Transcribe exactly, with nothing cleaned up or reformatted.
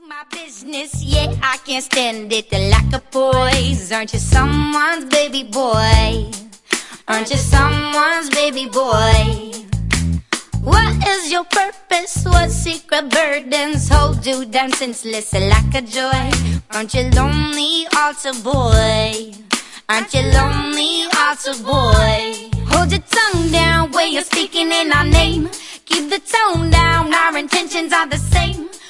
My business, yeah, I can't stand it. The lack of poise. Aren't you someone's baby boy? Aren't you someone's baby boy? What is your purpose? What secret burdens hold you down senseless? A lack of joy. Aren't you lonely, altar boy? Aren't you lonely, altar boy? Hold your tongue down when you're speaking in our name. Keep the tone down, our intentions are the same.